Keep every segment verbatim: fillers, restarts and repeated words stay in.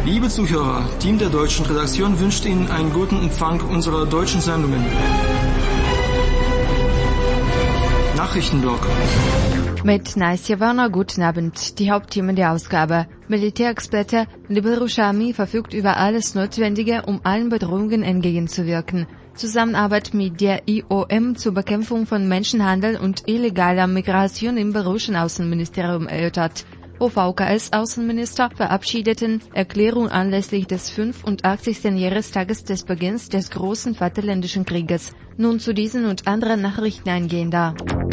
Liebe Zuhörer, Team der deutschen Redaktion wünscht Ihnen einen guten Empfang unserer deutschen Sendungen. Nachrichtenblock. Mit Naisja Werner, guten Abend. Die Hauptthemen der Ausgabe. Militärexperte, die belarussische Armee verfügt über alles Notwendige, um allen Bedrohungen entgegenzuwirken. Zusammenarbeit mit der I O M zur Bekämpfung von Menschenhandel und illegaler Migration im belarussischen Außenministerium erörtert. O V K S-Außenminister verabschiedeten Erklärung anlässlich des fünfundachtzigsten Jahrestages des Beginns des großen Vaterländischen Krieges. Nun zu diesen und anderen Nachrichten eingehender.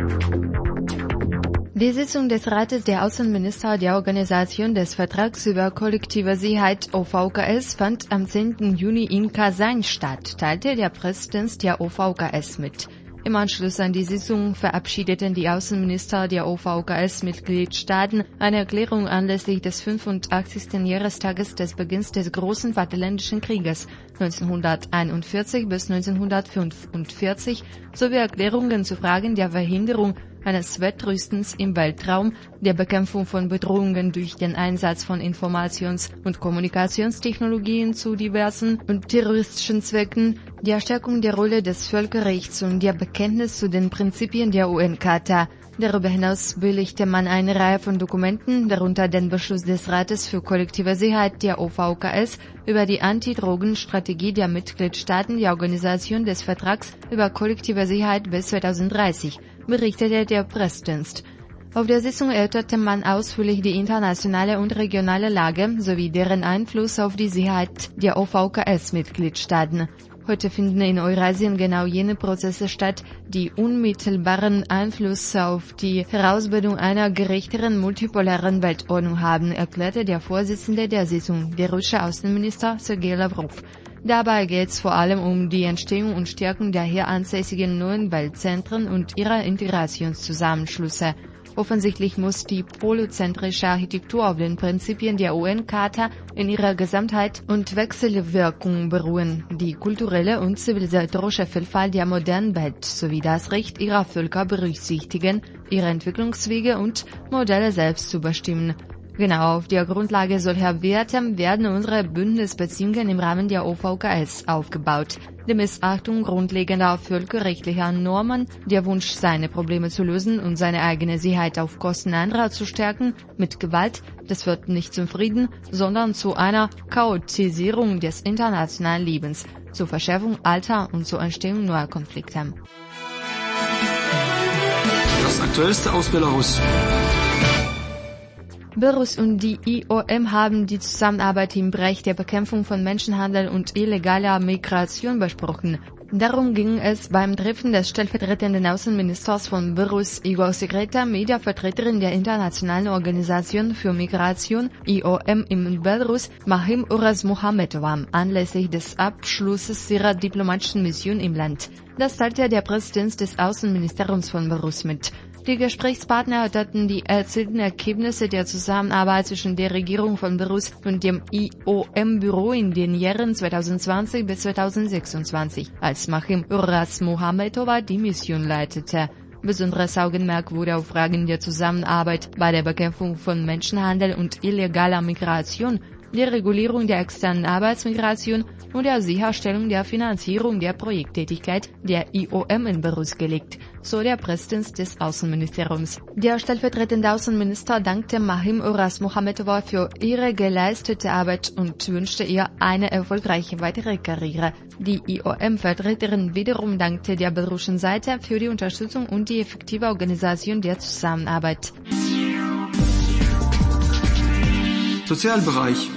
Die Sitzung des Rates der Außenminister der Organisation des Vertrags über kollektive Sicherheit O V K S fand am zehnten Juni in Kasan statt, teilte der Präsident der O V K S mit. Im Anschluss an die Sitzung verabschiedeten die Außenminister der O V K S-Mitgliedstaaten eine Erklärung anlässlich des fünfundachtzigsten Jahrestages des Beginns des großen Vaterländischen Krieges neunzehnhunderteinundvierzig bis neunzehnhundertfünfundvierzig sowie Erklärungen zu Fragen der Verhinderung eines Wettrüstens im Weltraum, der Bekämpfung von Bedrohungen durch den Einsatz von Informations- und Kommunikationstechnologien zu diversen und terroristischen Zwecken, der Stärkung der Rolle des Völkerrechts und der Bekenntnis zu den Prinzipien der U N-Charta. Darüber hinaus billigte man eine Reihe von Dokumenten, darunter den Beschluss des Rates für kollektive Sicherheit der O V K S über die Antidrogenstrategie der Mitgliedstaaten der Organisation des Vertrags über kollektive Sicherheit bis zweitausenddreißig, berichtete der Pressedienst. Auf der Sitzung erörterte man ausführlich die internationale und regionale Lage sowie deren Einfluss auf die Sicherheit der O V K S-Mitgliedstaaten. Heute finden in Eurasien genau jene Prozesse statt, die unmittelbaren Einfluss auf die Herausbildung einer gerechteren multipolaren Weltordnung haben, erklärte der Vorsitzende der Sitzung, der russische Außenminister Sergei Lavrov. Dabei geht es vor allem um die Entstehung und Stärkung der hier ansässigen neuen Weltzentren und ihrer Integrationszusammenschlüsse. Offensichtlich muss die polyzentrische Architektur auf den Prinzipien der U N-Charta in ihrer Gesamtheit und Wechselwirkung beruhen, die kulturelle und zivilisatorische Vielfalt der modernen Welt sowie das Recht ihrer Völker berücksichtigen, ihre Entwicklungswege und Modelle selbst zu bestimmen. Genau auf der Grundlage solcher Werte werden unsere Bündnisbeziehungen im Rahmen der O V K S aufgebaut. Die Missachtung grundlegender völkerrechtlicher Normen, der Wunsch, seine Probleme zu lösen und seine eigene Sicherheit auf Kosten anderer zu stärken, mit Gewalt, das führt nicht zum Frieden, sondern zu einer Chaotisierung des internationalen Lebens, zur Verschärfung alter und zur Entstehung neuer Konflikte. Das Aktuellste aus Belarus. Belarus und die I O M haben die Zusammenarbeit im Bereich der Bekämpfung von Menschenhandel und illegaler Migration besprochen. Darum ging es beim Treffen des stellvertretenden Außenministers von Belarus Igor Segreta mit der Vertreterin der Internationalen Organisation für Migration I O M in Belarus, Mahim Uras-Mohamedova, anlässlich des Abschlusses ihrer diplomatischen Mission im Land. Das teilte der Präsident des Außenministeriums von Belarus mit. Die Gesprächspartner erörterten die erzielten Ergebnisse der Zusammenarbeit zwischen der Regierung von Belarus und dem I O M-Büro in den Jahren zweitausendzwanzig bis zweitausendsechsundzwanzig, als Mahim Uras-Mohamedova die Mission leitete. Besonderes Augenmerk wurde auf Fragen der Zusammenarbeit bei der Bekämpfung von Menschenhandel und illegaler Migration, der Regulierung der externen Arbeitsmigration und der Sicherstellung der Finanzierung der Projekttätigkeit der I O M in Belarus gelegt, so der Präsident des Außenministeriums. Der stellvertretende Außenminister dankte Mahim Uras-Mohamedova für ihre geleistete Arbeit und wünschte ihr eine erfolgreiche weitere Karriere. Die I O M-Vertreterin wiederum dankte der belarussischen Seite für die Unterstützung und die effektive Organisation der Zusammenarbeit. Sozialbereich.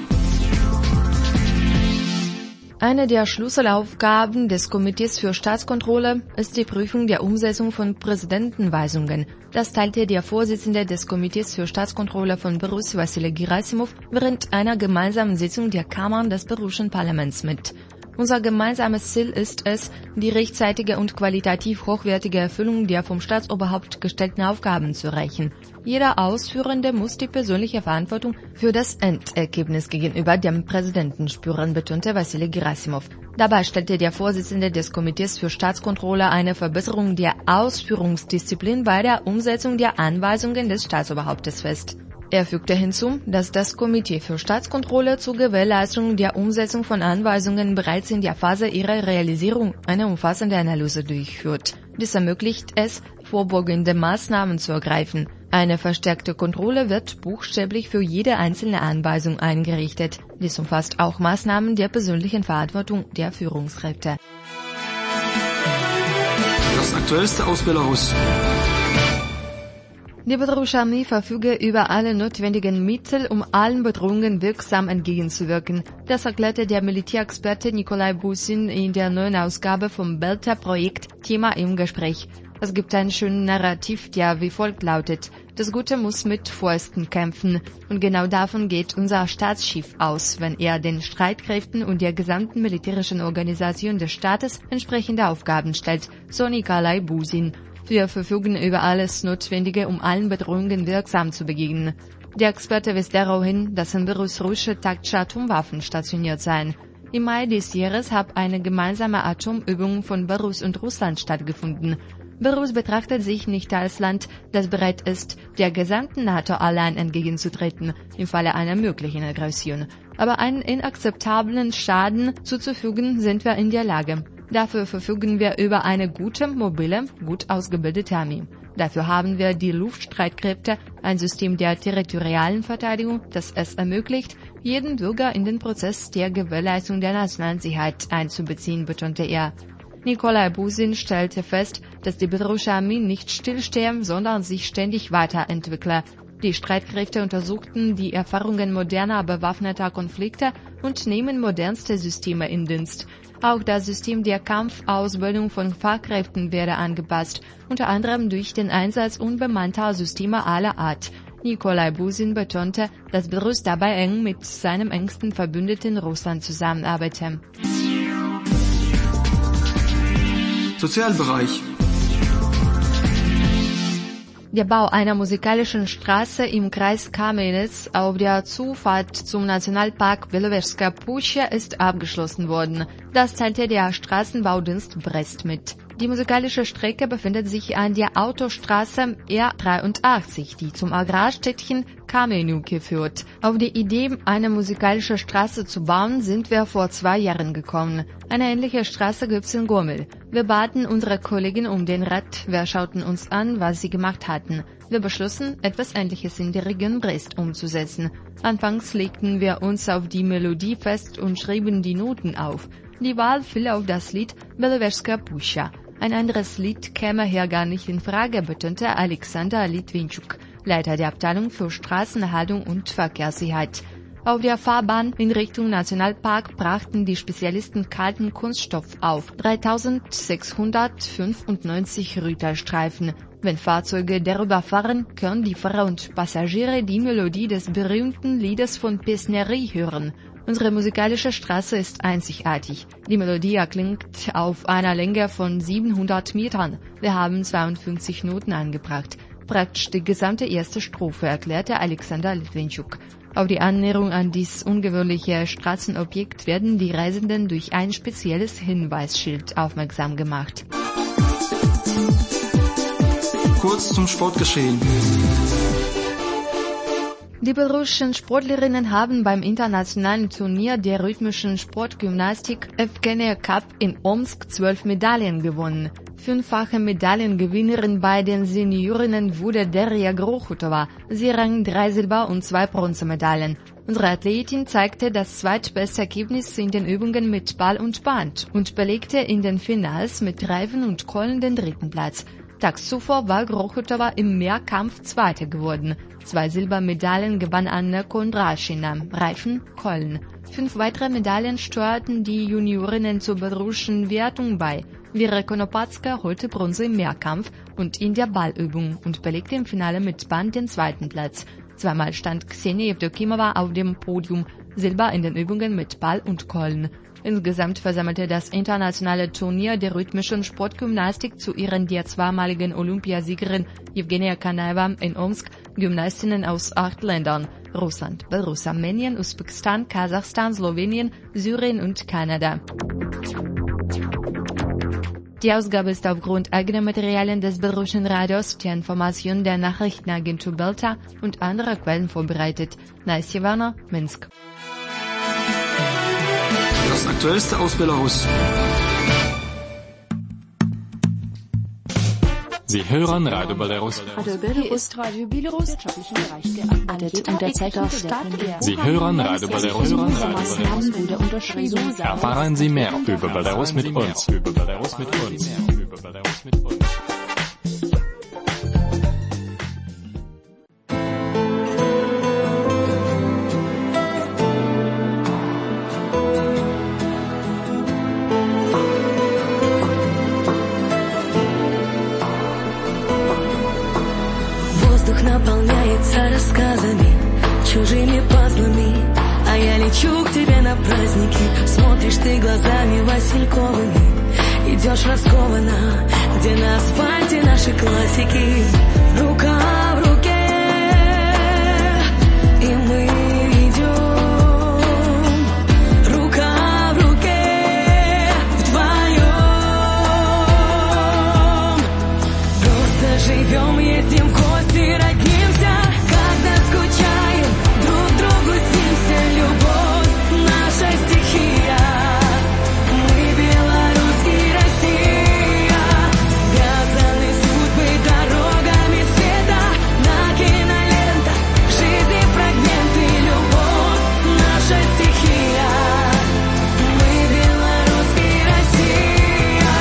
Eine der Schlüsselaufgaben des Komitees für Staatskontrolle ist die Prüfung der Umsetzung von Präsidentenweisungen. Das teilte der Vorsitzende des Komitees für Staatskontrolle von Belarus, Wassily Gerasimov, während einer gemeinsamen Sitzung der Kammern des belarussischen Parlaments mit. Unser gemeinsames Ziel ist es, die rechtzeitige und qualitativ hochwertige Erfüllung der vom Staatsoberhaupt gestellten Aufgaben zu erreichen. Jeder Ausführende muss die persönliche Verantwortung für das Endergebnis gegenüber dem Präsidenten spüren, betonte Wassily Gerasimov. Dabei stellte der Vorsitzende des Komitees für Staatskontrolle eine Verbesserung der Ausführungsdisziplin bei der Umsetzung der Anweisungen des Staatsoberhauptes fest. Er fügte hinzu, dass das Komitee für Staatskontrolle zur Gewährleistung der Umsetzung von Anweisungen bereits in der Phase ihrer Realisierung eine umfassende Analyse durchführt. Dies ermöglicht es, vorbeugende Maßnahmen zu ergreifen. Eine verstärkte Kontrolle wird buchstäblich für jede einzelne Anweisung eingerichtet. Dies umfasst auch Maßnahmen der persönlichen Verantwortung der Führungskräfte. Das aktuellste aus Belarus. Die belarussische Armee verfüge über alle notwendigen Mittel, um allen Bedrohungen wirksam entgegenzuwirken. Das erklärte der Militärexperte Nikolai Busin in der neuen Ausgabe vom Belta-Projekt Thema im Gespräch. Es gibt einen schönen Narrativ, der wie folgt lautet: Das Gute muss mit Fäusten kämpfen. Und genau davon geht unser Staatsschiff aus, wenn er den Streitkräften und der gesamten militärischen Organisation des Staates entsprechende Aufgaben stellt, so Nikolai Busin. Wir verfügen über alles Notwendige, um allen Bedrohungen wirksam zu begegnen. Der Experte wies darauf hin, dass in Belarus russische taktische Atomwaffen stationiert seien. Im Mai des Jahres hat eine gemeinsame Atomübung von Belarus und Russland stattgefunden. Belarus betrachtet sich nicht als Land, das bereit ist, der gesamten NATO allein entgegenzutreten, im Falle einer möglichen Aggression. Aber einen inakzeptablen Schaden zuzufügen sind wir in der Lage. Dafür verfügen wir über eine gute, mobile, gut ausgebildete Armee. Dafür haben wir die Luftstreitkräfte, ein System der territorialen Verteidigung, das es ermöglicht, jeden Bürger in den Prozess der Gewährleistung der nationalen Sicherheit einzubeziehen, betonte er. Nikolai Busin stellte fest, dass die belarussische Armee nicht stillstehe, sondern sich ständig weiterentwickle. Die Streitkräfte untersuchten die Erfahrungen moderner bewaffneter Konflikte und nehmen modernste Systeme in Dienst. Auch das System der Kampfausbildung von Fachkräften werde angepasst, unter anderem durch den Einsatz unbemannter Systeme aller Art. Nikolai Busin betonte, dass Belarus dabei eng mit seinem engsten Verbündeten Russland zusammenarbeite. Sozialbereich. Der Bau einer musikalischen Straße im Kreis Kamenetz auf der Zufahrt zum Nationalpark Belowежская Пуща ist abgeschlossen worden. Das teilte der Straßenbaudienst Brest mit. Die musikalische Strecke befindet sich an der Autostraße R dreiundachtzig, die zum Agrarstädtchen Kamenuki führt. Auf die Idee, eine musikalische Straße zu bauen, sind wir vor zwei Jahren gekommen. Eine ähnliche Straße gibt's in Gomel. Wir baten unsere Kollegen um den Rat, wir schauten uns an, was sie gemacht hatten. Wir beschlossen, etwas Ähnliches in der Region Brest umzusetzen. Anfangs legten wir uns auf die Melodie fest und schrieben die Noten auf. Die Wahl fiel auf das Lied Belowежская Пуща. Ein anderes Lied käme hier gar nicht in Frage, betonte Alexander Litwinczuk, Leiter der Abteilung für Straßenerhaltung und Verkehrssicherheit. Auf der Fahrbahn in Richtung Nationalpark brachten die Spezialisten kalten Kunststoff auf, dreitausendsechshundertfünfundneunzig Rüterstreifen. Wenn Fahrzeuge darüber fahren, können die Fahrer und Passagiere die Melodie des berühmten Liedes von Pesnery hören. Unsere musikalische Straße ist einzigartig. Die Melodie erklingt auf einer Länge von siebenhundert Metern. Wir haben zweiundfünfzig Noten angebracht. Praktisch die gesamte erste Strophe, erklärte Alexander Litwinczuk. Auf die Annäherung an dieses ungewöhnliche Straßenobjekt werden die Reisenden durch ein spezielles Hinweisschild aufmerksam gemacht. Kurz zum Sportgeschehen. Die belarussischen Sportlerinnen haben beim internationalen Turnier der rhythmischen Sportgymnastik Evgenia Cup in Omsk zwölf Medaillen gewonnen. Fünffache Medaillengewinnerin bei den Seniorinnen wurde Darja Grochutova. Sie rang drei Silber- und zwei Bronzemedaillen. Unsere Athletin zeigte das zweitbeste Ergebnis in den Übungen mit Ball und Band und belegte in den Finals mit Reifen und Keulen den dritten Platz. Tags zuvor war Grochutova im Mehrkampf Zweite geworden. Zwei Silbermedaillen gewann Anna Kondraschina, Reifen, Keulen. Fünf weitere Medaillen steuerten die Juniorinnen zur belarussischen Wertung bei. Vera Konopatska holte Bronze im Mehrkampf und in der Ballübung und belegte im Finale mit Band den zweiten Platz. Zweimal stand Ksenia Evdokimova auf dem Podium, Silber in den Übungen mit Ball und Keulen. Insgesamt versammelte das internationale Turnier der rhythmischen Sportgymnastik zu Ehren der zweimaligen Olympiasiegerin Evgenia Kanaeva in Omsk Gymnastinnen aus acht Ländern: Russland, Belarus, Armenien, Usbekistan, Kasachstan, Slowenien, Syrien und Kanada. Die Ausgabe ist aufgrund eigener Materialien des Belarussischen Radios, der Information der Nachrichtenagentur Belta und anderer Quellen vorbereitet. Настя Werner, Minsk. Das Aktuellste aus Belarus. Sie hören Radio Belarus. Radio Belarus. Hier ist Radio Belarus. Wirtschaftlichen Bereich Unterzeichner Stadt. Sie hören Radio Belarus. Maßnahmen wurde unterschrieben. Erfahren Sie mehr über Belarus mit uns. Über Belarus mit uns. Über Belarus mit uns. Наполняется рассказами, чужими пазлами, а я лечу к тебе на праздники. Смотришь ты глазами васильковыми, идешь раскованно, где на асфальте наши классики. Рука в руке, и мы идем, рука в руке, вдвоем. Просто живем, ездим в гости, родимся, когда скучаем, друг другу снимся. Любовь — наша стихия. Мы Беларусь и Россия, связаны судьбой дорогами света. На кинолентах жизни фрагменты. Любовь — наша стихия. Мы Беларусь и Россия.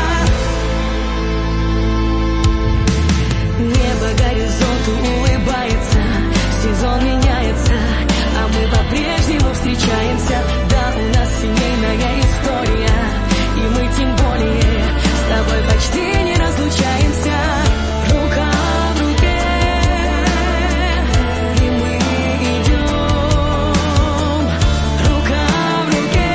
Небо горизонту улыбается, сезон меняется, а мы по-прежнему встречаемся. Да, у нас семейная история, и мы тем более с тобой почти не разлучаемся. Рука в руке, и мы идем, рука в руке,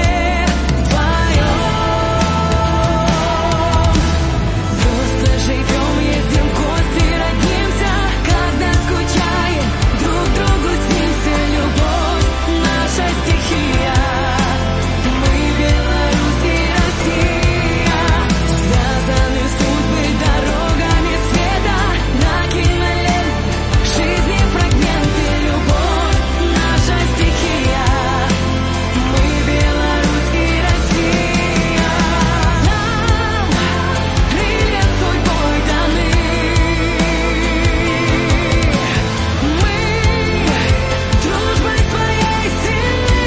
вдвоем. Просто живем, ездим в гости, родимся, когда скучаем, друг другу снимся. Любовь — наша стихия. Мы Беларусь и Россия, связаны судьбы дорогами света. На кинолентах жизни фрагменты. Любовь — наша стихия. Мы Беларусь и Россия. Нам крылья судьбой даны. Мы дружбой своей сильны.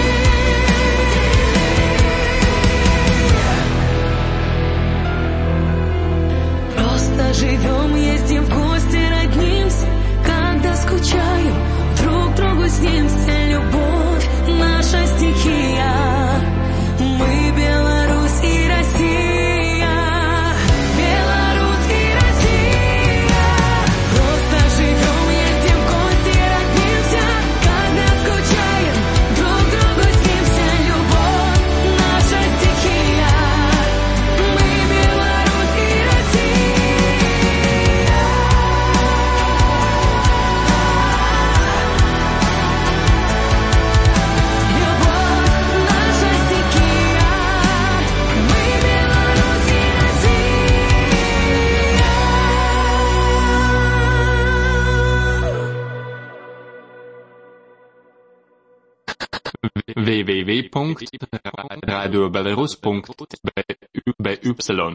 Просто живем, ездим в гости, роднимся, когда скучаем, друг другу снимся. Любовь — наша стихия. Мы Беларусь и Россия. Беларусь и Россия. Просто живем, ездим в гости, роднимся, когда скучаем, друг другу снимся. Любовь — наша стихия. Мы Беларусь и Россия. Любовь — наша стихия. Мы Беларусь и Россия. w w w punkt radio belarus punkt b y.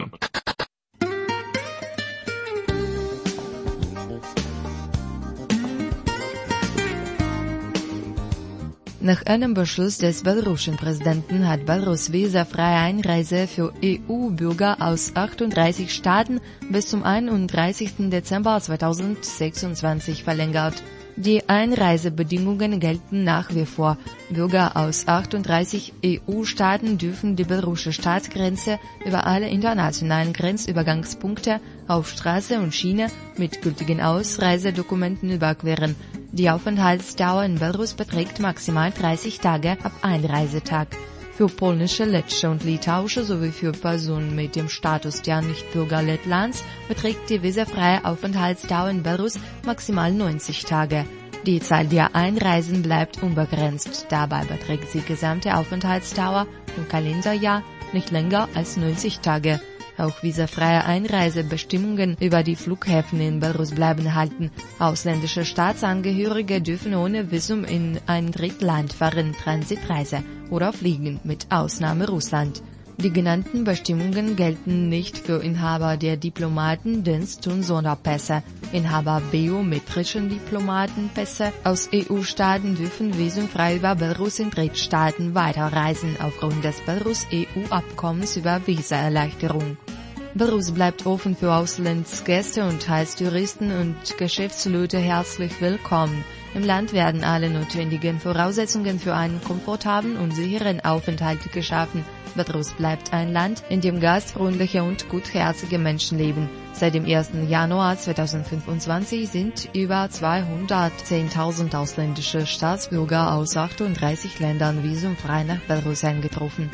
Nach einem Beschluss des belarussischen Präsidenten hat Belarus visafreie Einreise für E U-Bürger aus achtunddreißig Staaten bis zum einunddreißigsten Dezember zweitausendsechsundzwanzig verlängert. Die Einreisebedingungen gelten nach wie vor. Bürger aus achtunddreißig E U-Staaten dürfen die belarussische Staatsgrenze über alle internationalen Grenzübergangspunkte auf Straße und Schiene mit gültigen Ausreisedokumenten überqueren. Die Aufenthaltsdauer in Belarus beträgt maximal dreißig Tage ab Einreisetag. Für polnische, lettische und litauische sowie für Personen mit dem Status der Nichtbürger Lettlands beträgt die visafreie Aufenthaltsdauer in Belarus maximal neunzig Tage. Die Zahl der Einreisen bleibt unbegrenzt. Dabei beträgt die gesamte Aufenthaltsdauer im Kalenderjahr nicht länger als neunzig Tage. Auch visafreie Einreisebestimmungen über die Flughäfen in Belarus bleiben erhalten. Ausländische Staatsangehörige dürfen ohne Visum in ein Drittland fahren, Transitreise oder fliegen, mit Ausnahme Russland. Die genannten Bestimmungen gelten nicht für Inhaber der Diplomaten-, Dienst- und Sonderpässe. Inhaber biometrischen Diplomatenpässe aus E U-Staaten dürfen visumfrei über Belarus in Drittstaaten weiterreisen, aufgrund des Belarus-E U-Abkommens über Visaerleichterung. Belarus bleibt offen für Auslandsgäste und heißt Touristen und Geschäftsleute herzlich willkommen. Im Land werden alle notwendigen Voraussetzungen für einen komfortablen und sicheren Aufenthalt geschaffen. Belarus bleibt ein Land, in dem gastfreundliche und gutherzige Menschen leben. Seit dem ersten Januar zweitausendfünfundzwanzig sind über zweihundertzehntausend ausländische Staatsbürger aus achtunddreißig Ländern visumfrei nach Belarus eingetroffen.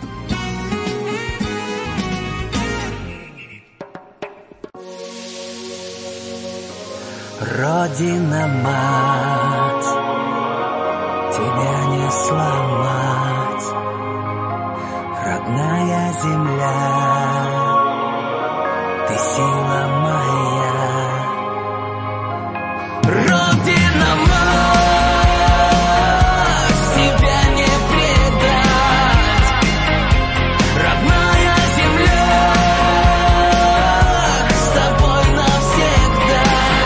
Родина, мать, тебя не сломать, родная земля, ты сила моя. Родина, мать, тебя не предать, родная земля, с тобой навсегда.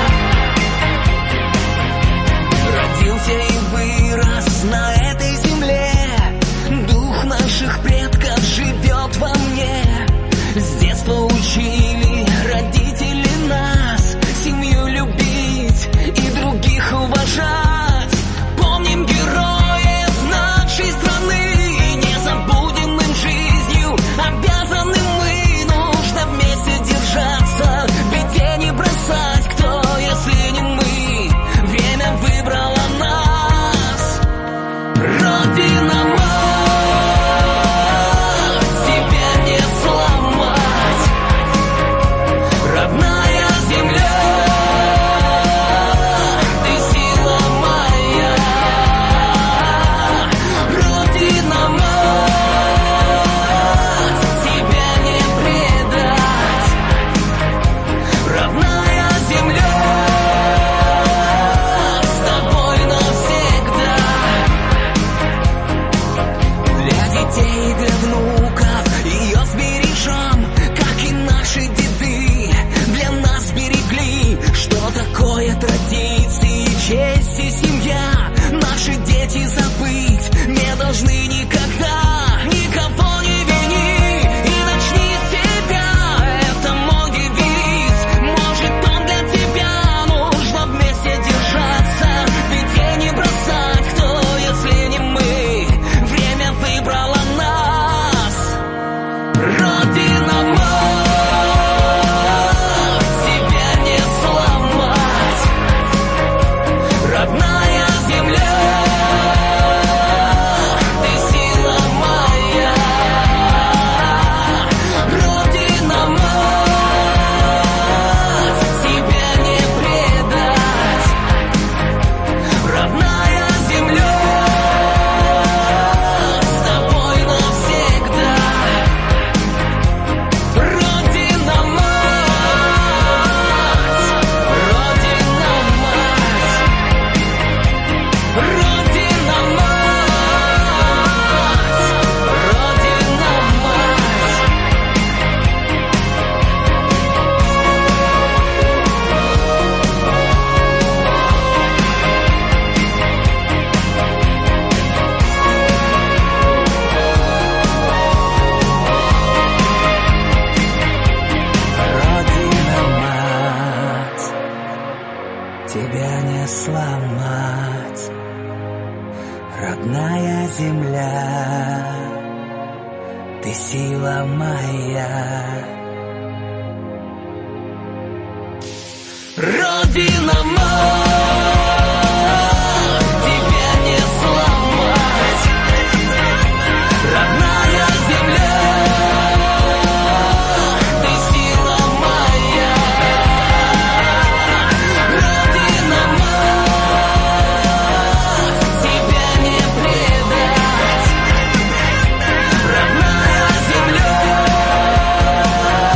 Родился и вырос на этой земле, дух наших предков живет во мне. С детства учили родители нас семью любить и других уважать. Помним героев нашей страны, не забудем им жизнью обязаны мы. Нужно вместе держаться, беде не бросать. Кто, если не мы? Время выбрало нас. Родина, мать, тебя не сломать, родная земля, ты сила моя. Родина, мать, тебя не предать, родная земля, с тобой навсегда. Для детей и для внуков ее сбережем, как и наши деды для нас берегли. Что такое традиции, честь и семья, наши дети забыть не должны никогда. Никого не вини и начни с себя, это мой девиз, может он для тебя. Нужно вместе держаться, беде не бросать. Кто, если не мы? Время выбрало нас. Родина, мать, тебя не сломать, родная земля, ты сила моя. Родина, мать, тебя не предать, родная земля, с тобой навсегда. Родина, мать, Родина, мать, Родина, мать, тебя не сломать, родная земля, ты сила моя. Родина, мать, тебя не сломать, родная земля, ты сила моя. Родина, мать, тебя не предать, родная земля,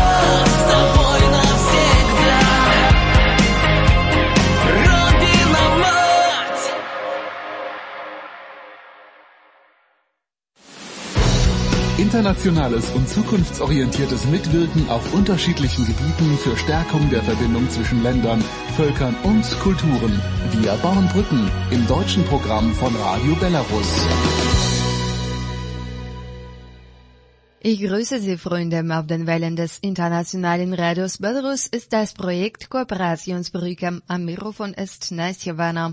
Internationales und zukunftsorientiertes Mitwirken auf unterschiedlichen Gebieten für Stärkung der Verbindung zwischen Ländern, Völkern und Kulturen. Wir bauen Brücken im deutschen Programm von Radio Belarus. Ich grüße Sie, Freunde, auf den Wellen des internationalen Radios Belarus ist das Projekt Kooperationsbrücke. Am Mikrofon ist Nasja Werner.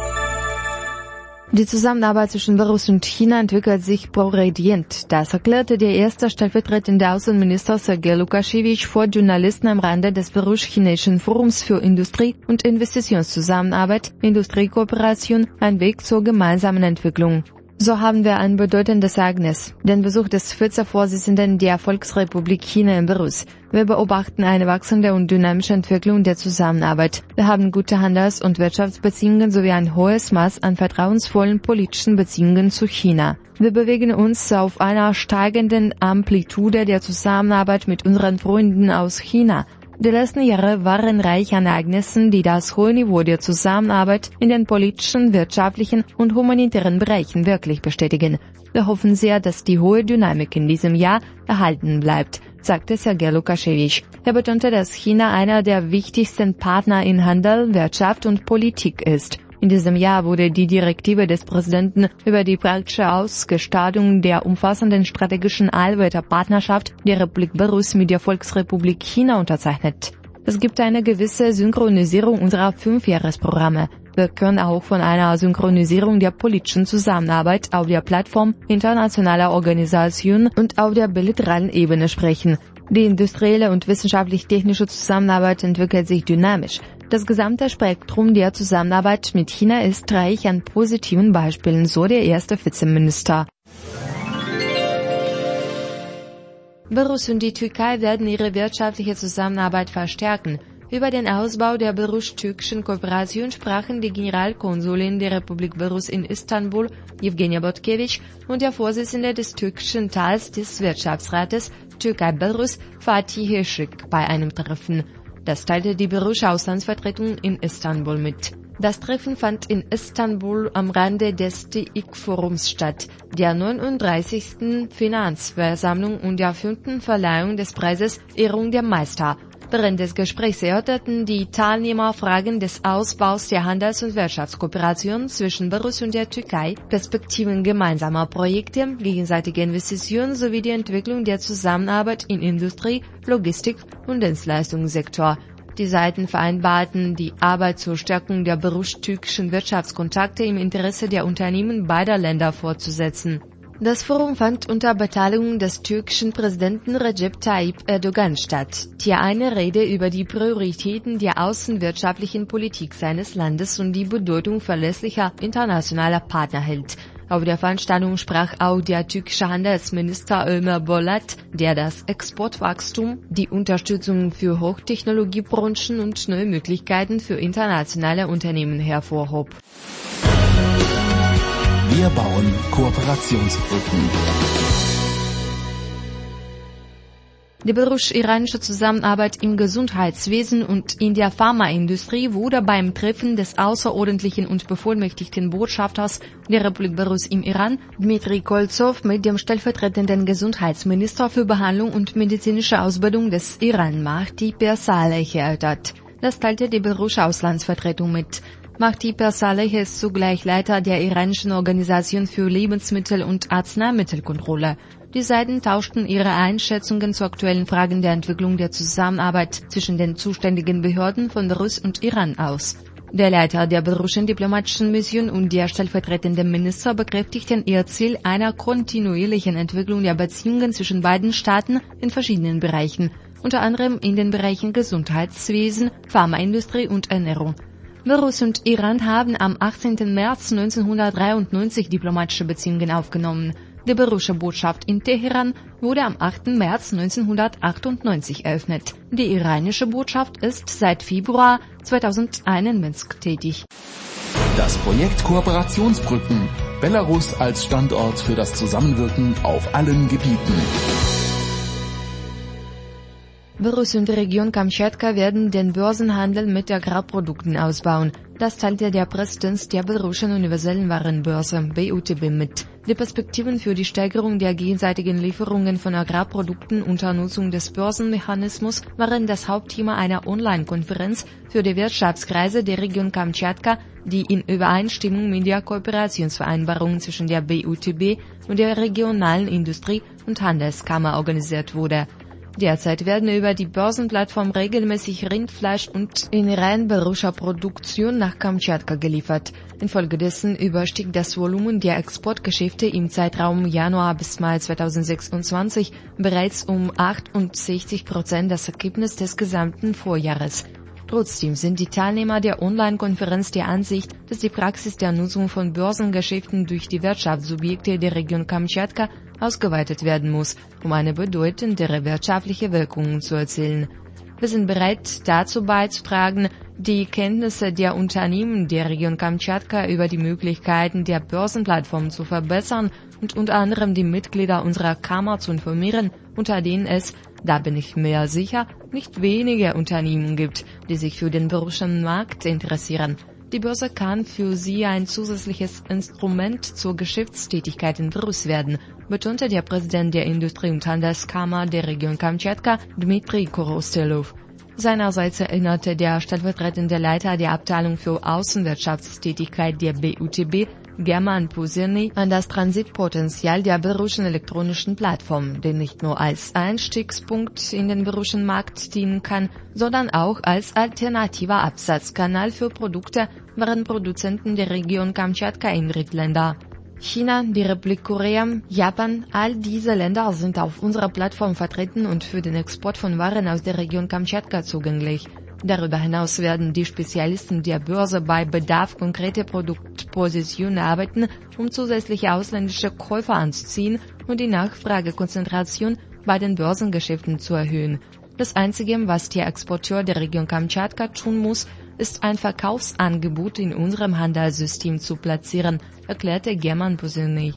Die Zusammenarbeit zwischen Belarus und China entwickelt sich progredient. Das erklärte der erste stellvertretende Außenminister Sergei Lukaschewitsch vor Journalisten am Rande des Belarus-Chinesischen Forums für Industrie- und Investitionszusammenarbeit, Industriekooperation, ein Weg zur gemeinsamen Entwicklung. So haben wir ein bedeutendes Ereignis, den Besuch des Vizevorsitzenden der Volksrepublik China in Belarus. Wir beobachten eine wachsende und dynamische Entwicklung der Zusammenarbeit. Wir haben gute Handels- und Wirtschaftsbeziehungen sowie ein hohes Maß an vertrauensvollen politischen Beziehungen zu China. Wir bewegen uns auf einer steigenden Amplitude der Zusammenarbeit mit unseren Freunden aus China. Die letzten Jahre waren reich an Ereignissen, die das hohe Niveau der Zusammenarbeit in den politischen, wirtschaftlichen und humanitären Bereichen wirklich bestätigen. Wir hoffen sehr, dass die hohe Dynamik in diesem Jahr erhalten bleibt, sagte Sergei Lukaschewitsch. Er betonte, dass China einer der wichtigsten Partner in Handel, Wirtschaft und Politik ist. In diesem Jahr wurde die Direktive des Präsidenten über die praktische Ausgestaltung der umfassenden strategischen Allwetterpartnerschaft der Republik Belarus mit der Volksrepublik China unterzeichnet. Es gibt eine gewisse Synchronisierung unserer Fünfjahresprogramme. Wir können auch von einer Synchronisierung der politischen Zusammenarbeit auf der Plattform internationaler Organisationen und auf der bilateralen Ebene sprechen. Die industrielle und wissenschaftlich-technische Zusammenarbeit entwickelt sich dynamisch. Das gesamte Spektrum der Zusammenarbeit mit China ist reich an positiven Beispielen, so der erste Vizeminister. Belarus und die Türkei werden ihre wirtschaftliche Zusammenarbeit verstärken. Über den Ausbau der belarus-türkischen Kooperation sprachen die Generalkonsulin der Republik Belarus in Istanbul, Evgenia Botkevich, und der Vorsitzende des türkischen Teils des Wirtschaftsrates Türkei-Belarus, Fatih Hirschik, bei einem Treffen. Das teilte die belarussische Auslandsvertretung in Istanbul mit. Das Treffen fand in Istanbul am Rande des T I K-Forums statt, der neununddreißigsten Finanzversammlung und der fünften Verleihung des Preises Ehrung der Meister. Während des Gesprächs erörterten die Teilnehmer Fragen des Ausbaus der Handels- und Wirtschaftskooperation zwischen Belarus und der Türkei, Perspektiven gemeinsamer Projekte, gegenseitige Investitionen sowie die Entwicklung der Zusammenarbeit in Industrie, Logistik und Dienstleistungssektor. Die Seiten vereinbarten, die Arbeit zur Stärkung der belarus-türkischen Wirtschaftskontakte im Interesse der Unternehmen beider Länder fortzusetzen. Das Forum fand unter Beteiligung des türkischen Präsidenten Recep Tayyip Erdogan statt, der eine Rede über die Prioritäten der außenwirtschaftlichen Politik seines Landes und die Bedeutung verlässlicher internationaler Partner hält. Auf der Veranstaltung sprach auch der türkische Handelsminister Ömer Bolat, der das Exportwachstum, die Unterstützung für Hochtechnologiebranchen und neue Möglichkeiten für internationale Unternehmen hervorhob. Wir bauen Kooperationsbrücken. Die belarussisch-iranische Zusammenarbeit im Gesundheitswesen und in der Pharmaindustrie wurde beim Treffen des außerordentlichen und bevollmächtigten Botschafters der Republik Belarus im Iran, Dmitri Kolzow, mit dem stellvertretenden Gesundheitsminister für Behandlung und medizinische Ausbildung des Iran, Mahdi Persaleh, erörtert. Das teilte die belarussische Auslandsvertretung mit. Mahdi Persaleh ist zugleich Leiter der iranischen Organisation für Lebensmittel- und Arzneimittelkontrolle. Die Seiten tauschten ihre Einschätzungen zu aktuellen Fragen der Entwicklung der Zusammenarbeit zwischen den zuständigen Behörden von Belarus und Iran aus. Der Leiter der belarussischen diplomatischen Mission und der stellvertretende Minister bekräftigten ihr Ziel einer kontinuierlichen Entwicklung der Beziehungen zwischen beiden Staaten in verschiedenen Bereichen, unter anderem in den Bereichen Gesundheitswesen, Pharmaindustrie und Ernährung. Belarus und Iran haben am achtzehnten März neunzehnhundertdreiundneunzig diplomatische Beziehungen aufgenommen. Die belarussische Botschaft in Teheran wurde am achten März neunzehnhundertachtundneunzig eröffnet. Die iranische Botschaft ist seit Februar zweitausendeins in Minsk tätig. Das Projekt Kooperationsbrücken. Belarus als Standort für das Zusammenwirken auf allen Gebieten. Belarus und die Region Kamtschatka werden den Börsenhandel mit Agrarprodukten ausbauen. Das teilte der Präsident der Belarussischen Universellen Warenbörse B U T B mit. Die Perspektiven für die Steigerung der gegenseitigen Lieferungen von Agrarprodukten unter Nutzung des Börsenmechanismus waren das Hauptthema einer Online-Konferenz für die Wirtschaftskreise der Region Kamtschatka, die in Übereinstimmung mit der Kooperationsvereinbarung zwischen der B U T B und der regionalen Industrie- und Handelskammer organisiert wurde. Derzeit werden über die Börsenplattform regelmäßig Rindfleisch und in rein belarussischer Produktion nach Kamtschatka geliefert. Infolgedessen überstieg das Volumen der Exportgeschäfte im Zeitraum Januar bis Mai zweitausendsechsundzwanzig bereits um achtundsechzig Prozent das Ergebnis des gesamten Vorjahres. Trotzdem sind die Teilnehmer der Online-Konferenz der Ansicht, dass die Praxis der Nutzung von Börsengeschäften durch die Wirtschaftssubjekte der Region Kamtschatka ausgeweitet werden muss, um eine bedeutendere wirtschaftliche Wirkung zu erzielen. Wir sind bereit, dazu beizutragen, die Kenntnisse der Unternehmen der Region Kamtschatka über die Möglichkeiten der Börsenplattform zu verbessern und unter anderem die Mitglieder unserer Kammer zu informieren, unter denen es, da bin ich mir sicher, nicht wenige Unternehmen gibt, die sich für den belarussischen Markt interessieren. Die Börse kann für sie ein zusätzliches Instrument zur Geschäftstätigkeit in Belarus werden, betonte der Präsident der Industrie- und Handelskammer der Region Kamtschatka, Dmitri Korostelov. Seinerseits erinnerte der stellvertretende Leiter der Abteilung für Außenwirtschaftstätigkeit der B U T B, German Puserny, an das Transitpotenzial der belarussischen elektronischen Plattform, die nicht nur als Einstiegspunkt in den belarussischen Markt dienen kann, sondern auch als alternativer Absatzkanal für Produkte, waren Produzenten der Region Kamtschatka in Drittländer. China, die Republik Korea, Japan, all diese Länder sind auf unserer Plattform vertreten und für den Export von Waren aus der Region Kamtschatka zugänglich. Darüber hinaus werden die Spezialisten der Börse bei Bedarf konkrete Produktpositionen erarbeiten, um zusätzliche ausländische Käufer anzuziehen und die Nachfragekonzentration bei den Börsengeschäften zu erhöhen. Das Einzige, was der Exporteur der Region Kamtschatka tun muss, ist ein Verkaufsangebot in unserem Handelssystem zu platzieren, erklärte German Puserny.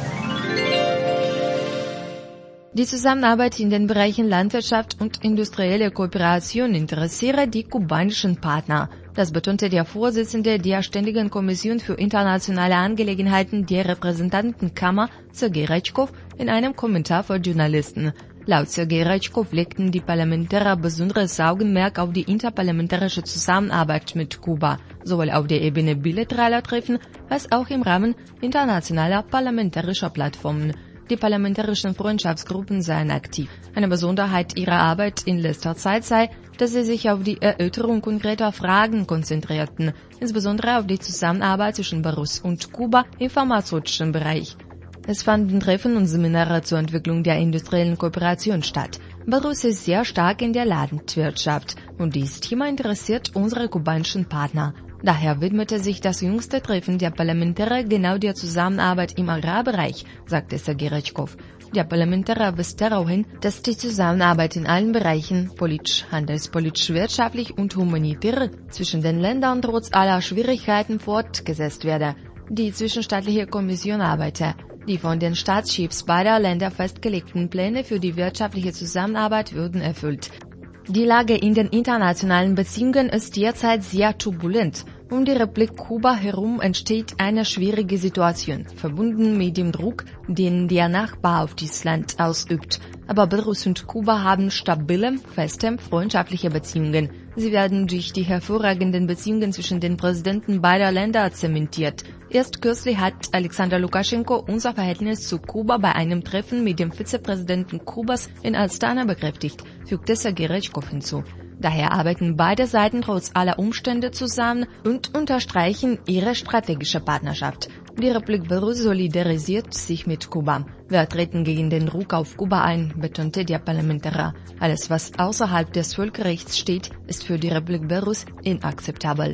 Die Zusammenarbeit in den Bereichen Landwirtschaft und industrielle Kooperation interessiere die kubanischen Partner. Das betonte der Vorsitzende der Ständigen Kommission für internationale Angelegenheiten der Repräsentantenkammer, Sergei Retschkow, in einem Kommentar für Journalisten. Laut Sergei Retschkow legten die Parlamentarier besonderes Augenmerk auf die interparlamentarische Zusammenarbeit mit Kuba, sowohl auf der Ebene bilateraler Treffen als auch im Rahmen internationaler parlamentarischer Plattformen. Die parlamentarischen Freundschaftsgruppen seien aktiv. Eine Besonderheit ihrer Arbeit in letzter Zeit sei, dass sie sich auf die Erörterung konkreter Fragen konzentrierten, insbesondere auf die Zusammenarbeit zwischen Belarus und Kuba im pharmazeutischen Bereich. Es fanden Treffen und Seminare zur Entwicklung der industriellen Kooperation statt. Belarus ist sehr stark in der Landwirtschaft und dieses Thema interessiert unsere kubanischen Partner. Daher widmete sich das jüngste Treffen der Parlamentarier genau der Zusammenarbeit im Agrarbereich, sagte Sergei Retschkow. Der Parlamentarier wies darauf hin, dass die Zusammenarbeit in allen Bereichen, politisch, handelspolitisch, wirtschaftlich und humanitär, zwischen den Ländern trotz aller Schwierigkeiten fortgesetzt werde. Die zwischenstaatliche Kommission arbeite. Die von den Staatschefs beider Länder festgelegten Pläne für die wirtschaftliche Zusammenarbeit würden erfüllt. Die Lage in den internationalen Beziehungen ist derzeit sehr turbulent. Um die Republik Kuba herum entsteht eine schwierige Situation, verbunden mit dem Druck, den der Nachbar auf dieses Land ausübt. Aber Belarus und Kuba haben stabile, feste, freundschaftliche Beziehungen. Sie werden durch die hervorragenden Beziehungen zwischen den Präsidenten beider Länder zementiert. Erst kürzlich hat Alexander Lukaschenko unser Verhältnis zu Kuba bei einem Treffen mit dem Vizepräsidenten Kubas in Astana bekräftigt, fügte Sergei Retschkow hinzu. Daher arbeiten beide Seiten trotz aller Umstände zusammen und unterstreichen ihre strategische Partnerschaft. Die Republik Belarus solidarisiert sich mit Kuba. Wir treten gegen den Druck auf Kuba ein, betonte der Parlamentarier. Alles, was außerhalb des Völkerrechts steht, ist für die Republik Belarus inakzeptabel.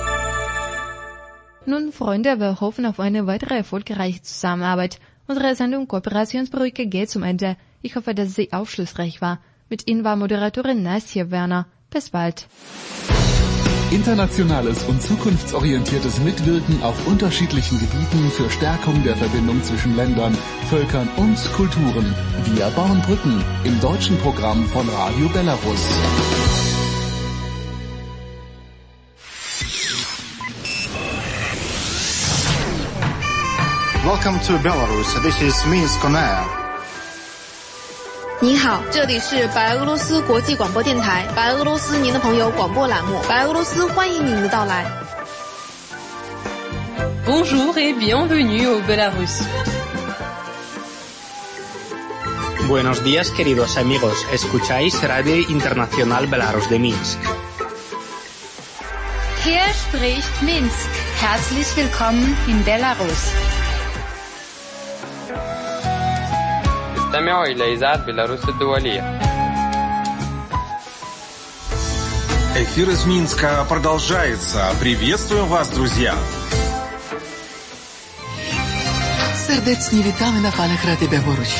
Nun, Freunde, wir hoffen auf eine weitere erfolgreiche Zusammenarbeit. Unsere Sendung Kooperationsbrücke geht zum Ende. Ich hoffe, dass sie aufschlussreich war. Mit Ihnen war Moderatorin Nasja Werner. Bis bald. Internationales und zukunftsorientiertes Mitwirken auf unterschiedlichen Gebieten für Stärkung der Verbindung zwischen Ländern, Völkern und Kulturen. Wir bauen Brücken im deutschen Programm von Radio Belarus. Welcome to Belarus. This is Minsk on Air. 您好，这里是白俄罗斯国际广播电台，白俄罗斯您的朋友广播栏目，白俄罗斯欢迎您的到来。 Bonjour et bienvenue au Belarus. Buenos días, queridos amigos. Escucháis Radio Internacional Belarus de Minsk. Hier spricht Minsk. Herzlich willkommen in Belarus. استمعوا إلى إذاعة بيلاروس الدولية. Эфир из Минска продолжается. Приветствуем вас, друзья. Serdecznie witamy na falach Radia Białoruś.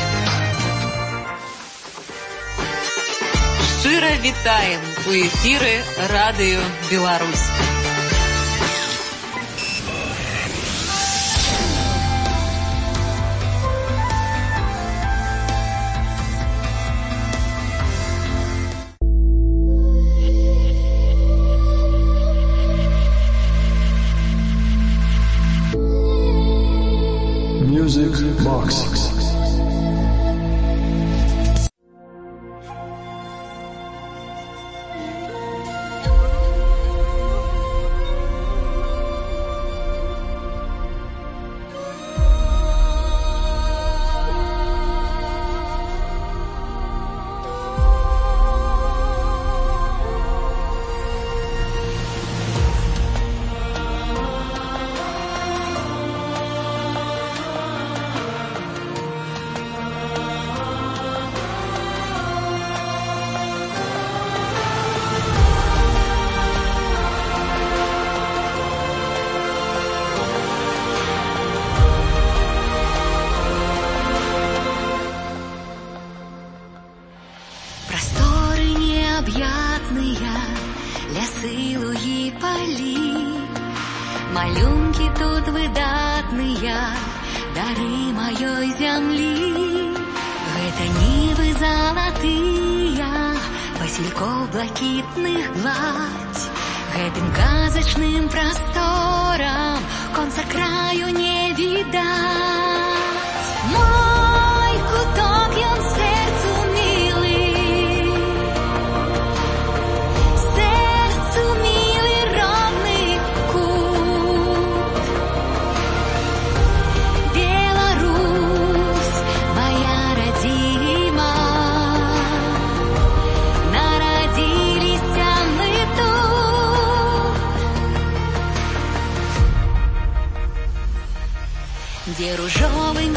Щиро вітаємо у ефірі Радіо Білорусь. Music Box. Где ружовым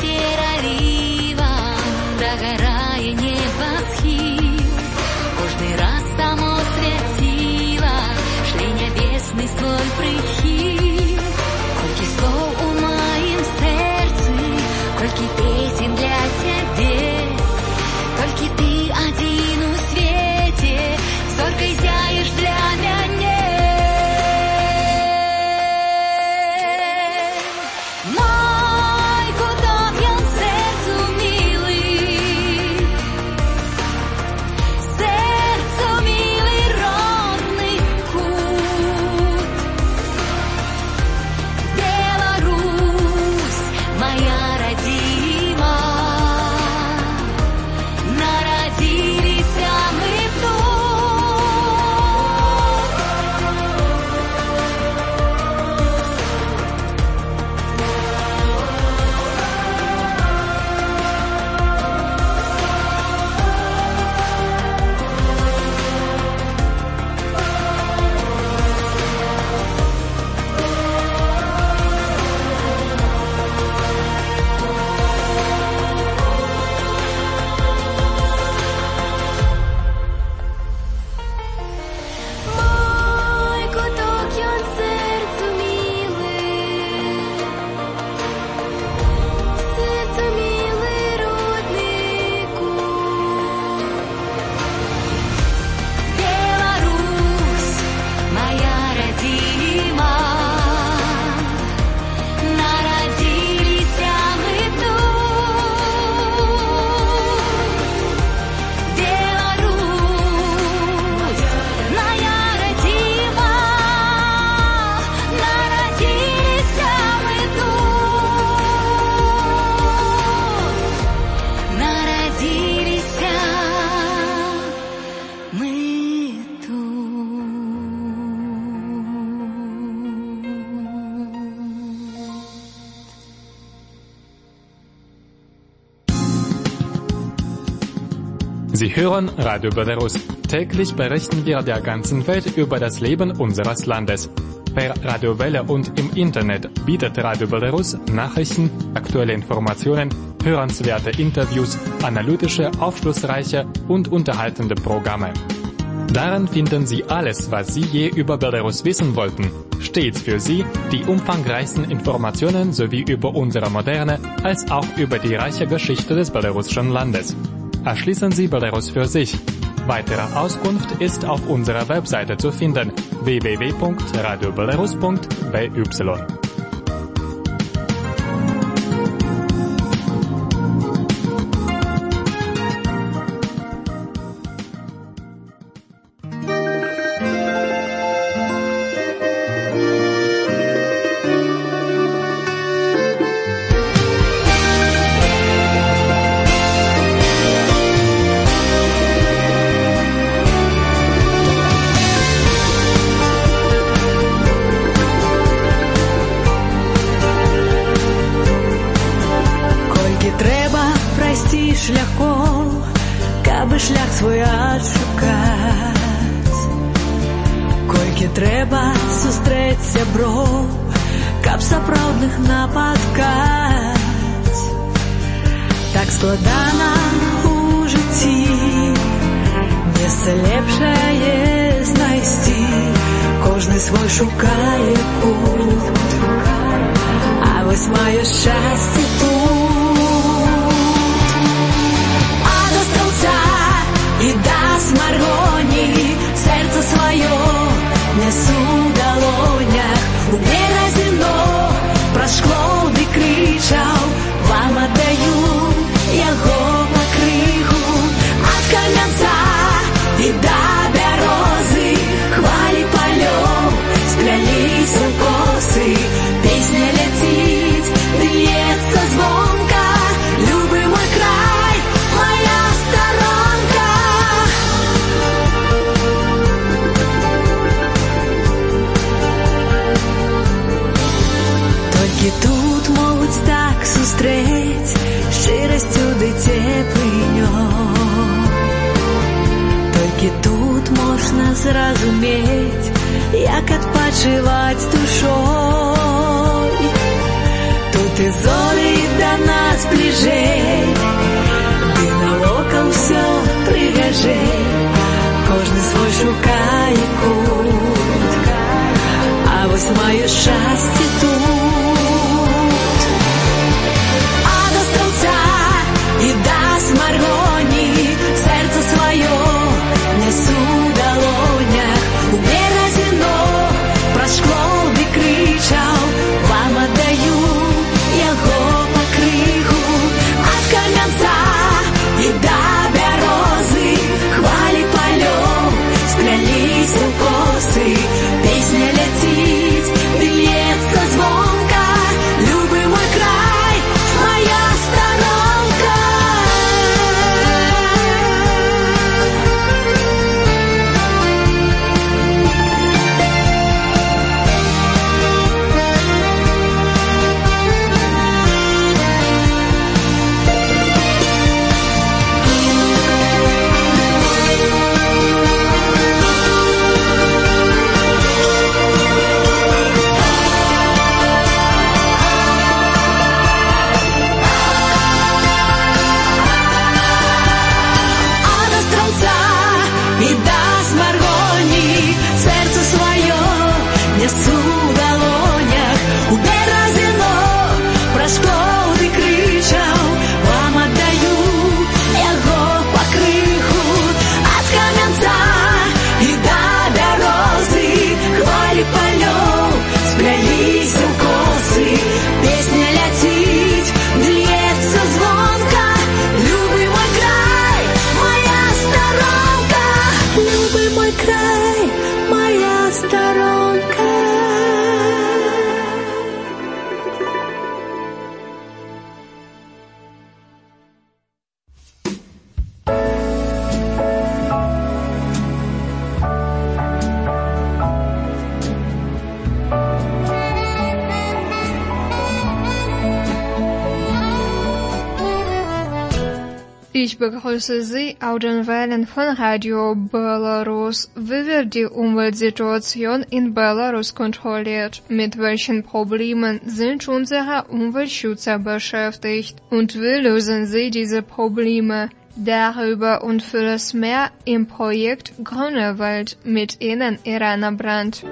переливом догорая небосхил, кожный раз само светило, шли небесный свой прихил. Кольки слов у моим сердце, кольки песен для тебе, кольки ты один у свете, столько зяешь для меня. Мой куток, ён сердцу Sie hören Radio Belarus. Täglich berichten wir der ganzen Welt über das Leben unseres Landes. Per Radiowelle und im Internet bietet Radio Belarus Nachrichten, aktuelle Informationen, hörenswerte Interviews, analytische, aufschlussreiche und unterhaltende Programme. Darin finden Sie alles, was Sie je über Belarus wissen wollten. Stets für Sie die umfangreichsten Informationen sowie über unsere moderne als auch über die reiche Geschichte des belarussischen Landes. Erschließen Sie Belarus für sich. Weitere Auskunft ist auf unserer Webseite zu finden w w w punkt radio belarus punkt b y. Шляхом, кабы шлях свой адшукаць. Колькі трэба сустрэць сяброў, каб сапраўдных напаткаць. Так складана у жыцці месца лепшае знайсці. Кожны свой шукае путь, а вось маё шчасце тут. И да смаргоні серце свое несу в долонях. У меня зіно праз шкло ды крычаў, вам аддаю яго пакрыху. Ад камянца і да бярозы хвалі палёў спляліся ў косы. Песня ляціць, ды льецца звонка. Любы мой край, моя сторонка. Толькі тут могуць так сустрэць шчырасцю ды цеплынёй. Толькі тут можна зразумець, як адпачываць душой. Тут і зоры да нас бліжэй, ды навокал усё прыгажэй. Кожны свой шукае кут, а вось маё шчасце тут. А да стаўца і да смаргоні сэрца сваё несу в далонях. У меня зіно праз шкло ды крычаў, вам аддаю яго пакрыху. Ад камянца і да бярозы хвалі палёў спляліся ў косы. Песня ляціць, ды льецца Ich begrüße Sie auf den Wellen von Radio Belarus. Wie wird die Umweltsituation in Belarus kontrolliert? Mit welchen Problemen sind unsere Umweltschützer beschäftigt? Und wie lösen sie diese Probleme? Darüber und vieles mehr im Projekt Grüne Welt mit Ihnen, Irana Brandt.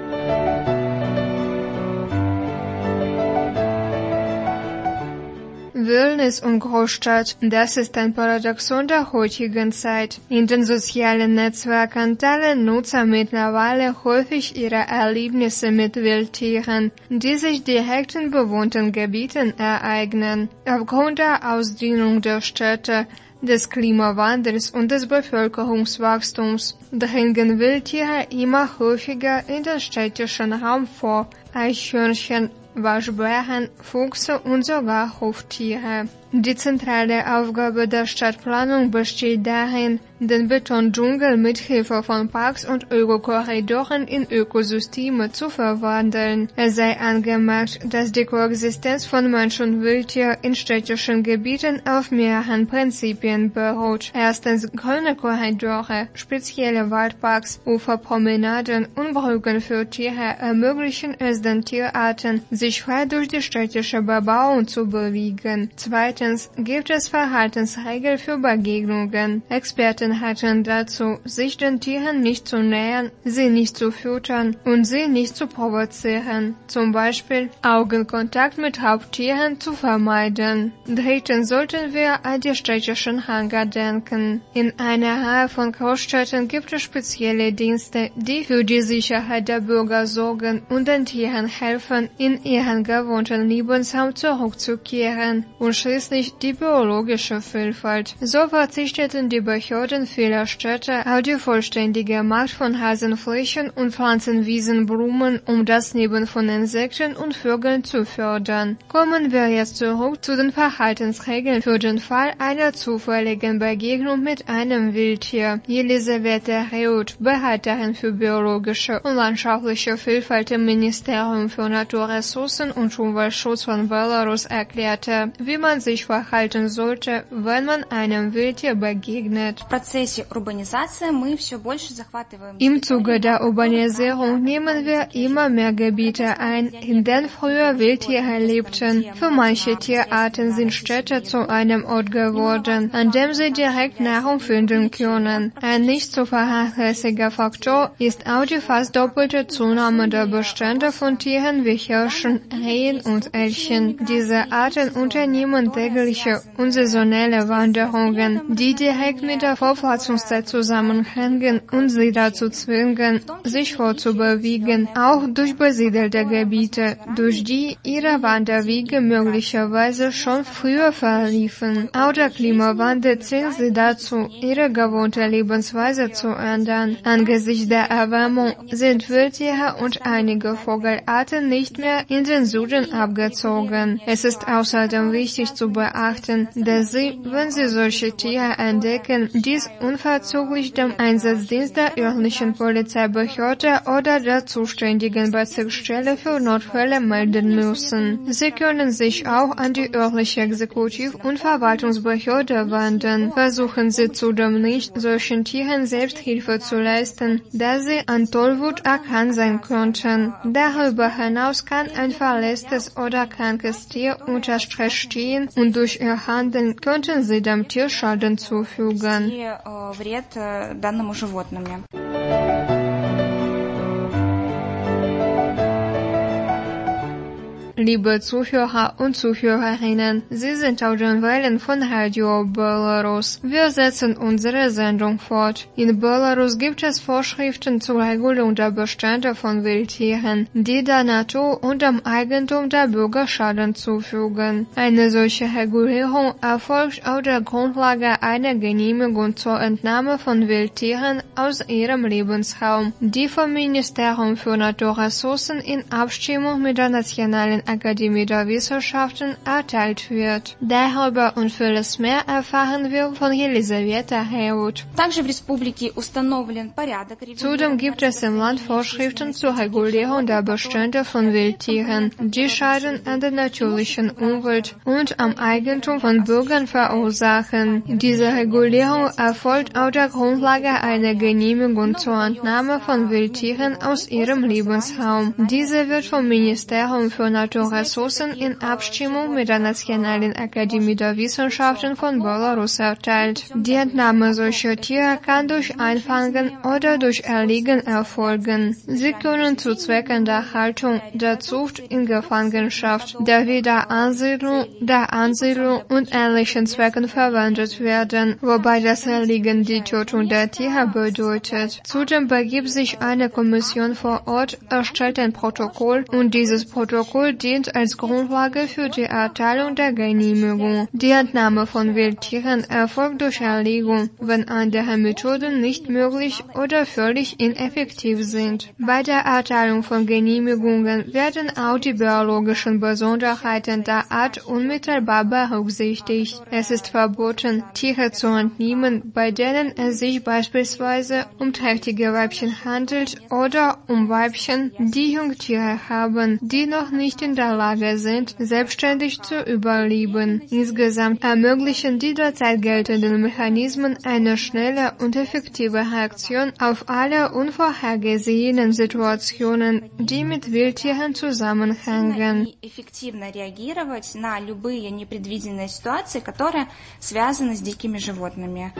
Wildnis und Großstadt, das ist ein Paradoxon der heutigen Zeit. In den sozialen Netzwerken teilen Nutzer mittlerweile häufig ihre Erlebnisse mit Wildtieren, die sich direkt in bewohnten Gebieten ereignen. Aufgrund der Ausdehnung der Städte, des Klimawandels und des Bevölkerungswachstums dringen Wildtiere immer häufiger in den städtischen Raum vor. Eichhörnchen, Waschbären, Füchse und sogar Huftiere. Die zentrale Aufgabe der Stadtplanung besteht darin, den Betondschungel mit Hilfe von Parks und Ökokorridoren in Ökosysteme zu verwandeln. Es sei angemerkt, dass die Koexistenz von Mensch und Wildtier in städtischen Gebieten auf mehreren Prinzipien beruht. Erstens grüne Korridore, spezielle Waldparks, Uferpromenaden und Brücken für Tiere ermöglichen es den Tierarten, sich frei durch die städtische Bebauung zu bewegen. Zweitens gibt es Verhaltensregeln für Begegnungen. Experten raten dazu, sich den Tieren nicht zu nähern, sie nicht zu füttern und sie nicht zu provozieren. Zum Beispiel Augenkontakt mit Raubtieren zu vermeiden. Drittens sollten wir an die städtischen Hangar denken. In einer Reihe von Großstädten gibt es spezielle Dienste, die für die Sicherheit der Bürger sorgen und den Tieren helfen, in ihren gewohnten Lebensraum zurückzukehren. Und schließlich die biologische Vielfalt. So verzichteten die Behörden vieler Städte auf die vollständige Macht von Rasenflächen und Pflanzenwiesenblumen, um das Leben von Insekten und Vögeln zu fördern. Kommen wir jetzt zurück zu den Verhaltensregeln für den Fall einer zufälligen Begegnung mit einem Wildtier. Elisabeth Reut, Beraterin für biologische und landschaftliche Vielfalt im Ministerium für Naturressourcen und Umweltschutz von Belarus, erklärte, wie man sich verhalten sollte, wenn man einem Wildtier begegnet. Im Zuge der Urbanisierung nehmen wir immer mehr Gebiete ein, in denen früher Wildtiere lebten. Für manche Tierarten sind Städte zu einem Ort geworden, an dem sie direkt Nahrung finden können. Ein nicht zu vernachlässiger Faktor ist auch die fast doppelte Zunahme der Bestände von Tieren wie Hirschen, Rehen und Elchen. Diese Arten unternehmen tägliche und saisonelle Wanderungen, die direkt mit der Fortpflanzungszeit zusammenhängen und sie dazu zwingen, sich fortzubewegen, auch durch besiedelte Gebiete, durch die ihre Wanderwege möglicherweise schon früher verliefen. Auch der Klimawandel zwingt sie dazu, ihre gewohnte Lebensweise zu ändern. Angesichts der Erwärmung sind Wildtiere und einige Vogelarten nicht mehr in den Süden abgezogen. Es ist außerdem wichtig zu beachten, dass Sie, wenn Sie solche Tiere entdecken, dies unverzüglich dem Einsatzdienst der örtlichen Polizeibehörde oder der zuständigen Bezirksstelle für Notfälle melden müssen. Sie können sich auch an die örtliche Exekutiv- und Verwaltungsbehörde wenden. Versuchen Sie zudem nicht, solchen Tieren selbst Hilfe zu leisten, da sie an Tollwut erkrankt sein könnten. Darüber hinaus kann ein verletztes oder krankes Tier unter Stress stehen und durch ihr Handeln könnten sie dem Tier Schaden zufügen. Liebe Zuhörer und Zuhörerinnen, Sie sind auf den Wellen von Radio Belarus. Wir setzen unsere Sendung fort. In Belarus gibt es Vorschriften zur Regelung der Bestände von Wildtieren, die der Natur und dem Eigentum der Bürger Schaden zufügen. Eine solche Regulierung erfolgt auf der Grundlage einer Genehmigung zur Entnahme von Wildtieren aus ihrem Lebensraum, die vom Ministerium für Naturressourcen in Abstimmung mit der nationalen Akademie der Wissenschaften erteilt wird. Darüber und vieles mehr erfahren wir von Elisaveta Heut. Zudem gibt es im Land Vorschriften zur Regulierung der Bestände von Wildtieren, die Schaden an der natürlichen Umwelt und am Eigentum von Bürgern verursachen. Diese Regulierung erfolgt auf der Grundlage einer Genehmigung zur Entnahme von Wildtieren aus ihrem Lebensraum. Diese wird vom Ministerium für Naturressourcen in Abstimmung mit der Nationalen Akademie der Wissenschaften von Belarus erteilt. Die Entnahme solcher Tiere kann durch Einfangen oder durch Erlegen erfolgen. Sie können zu Zwecken der Haltung, der Zucht in Gefangenschaft, der Wiederansiedlung, der Ansiedlung und ähnlichen Zwecken verwendet werden, wobei das Erlegen die Tötung der Tiere bedeutet. Zudem begibt sich eine Kommission vor Ort, erstellt ein Protokoll und dieses Protokoll dient als Grundlage für die Erteilung der Genehmigung. Die Entnahme von Wildtieren erfolgt durch Erlegung, wenn andere Methoden nicht möglich oder völlig ineffektiv sind. Bei der Erteilung von Genehmigungen werden auch die biologischen Besonderheiten der Art unmittelbar berücksichtigt. Es ist verboten, Tiere zu entnehmen, bei denen es sich beispielsweise um trächtige Weibchen handelt oder um Weibchen, die Jungtiere haben, die noch nicht in der Lage sind, selbstständig zu überleben. Insgesamt ermöglichen die derzeit geltenden Mechanismen eine schnelle und effektive Reaktion auf alle unvorhergesehenen Situationen, die mit Wildtieren zusammenhängen. Эффективно реагировать на любые непредвиденные ситуации, которые связаны с дикими животными.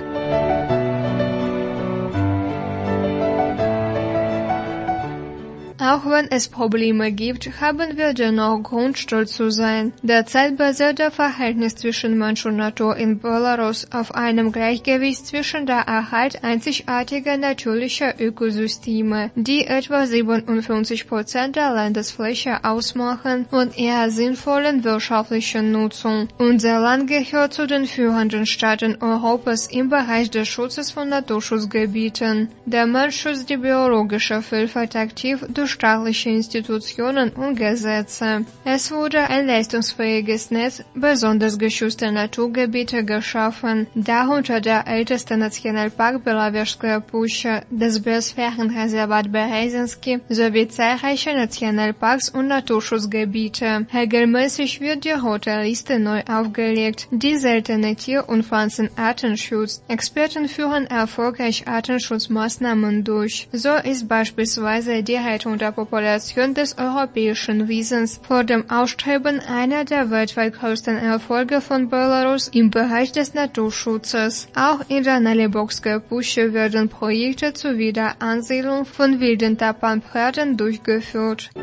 Auch wenn es Probleme gibt, haben wir dennoch Grund, stolz zu sein. Derzeit basiert das Verhältnis zwischen Mensch und Natur in Belarus auf einem Gleichgewicht zwischen der Erhalt einzigartiger natürlicher Ökosysteme, die etwa siebenundfünfzig Prozent der Landesfläche ausmachen, und eher sinnvollen wirtschaftlichen Nutzung. Unser Land gehört zu den führenden Staaten Europas im Bereich des Schutzes von Naturschutzgebieten. Der Mensch schützt die biologische Vielfalt aktiv durch staatliche Institutionen und Gesetze. Es wurde ein leistungsfähiges Netz besonders geschützter Naturgebiete geschaffen, darunter der älteste Nationalpark Belaverskaya Puszcza, das Biosphärenreservat Berezynski sowie zahlreiche Nationalparks und Naturschutzgebiete. Regelmäßig wird die Rote Liste neu aufgelegt, die seltene Tier- und Pflanzenarten schützt. Experten führen erfolgreich Artenschutzmaßnahmen durch. So ist beispielsweise die Rettung der Population des europäischen Wiesens vor dem Aussterben einer der weltweit größten Erfolge von Belarus im Bereich des Naturschutzes. Auch in der Nalibokskaya Puszcza werden Projekte zur Wiederansiedlung von wilden Tapanpferden durchgeführt.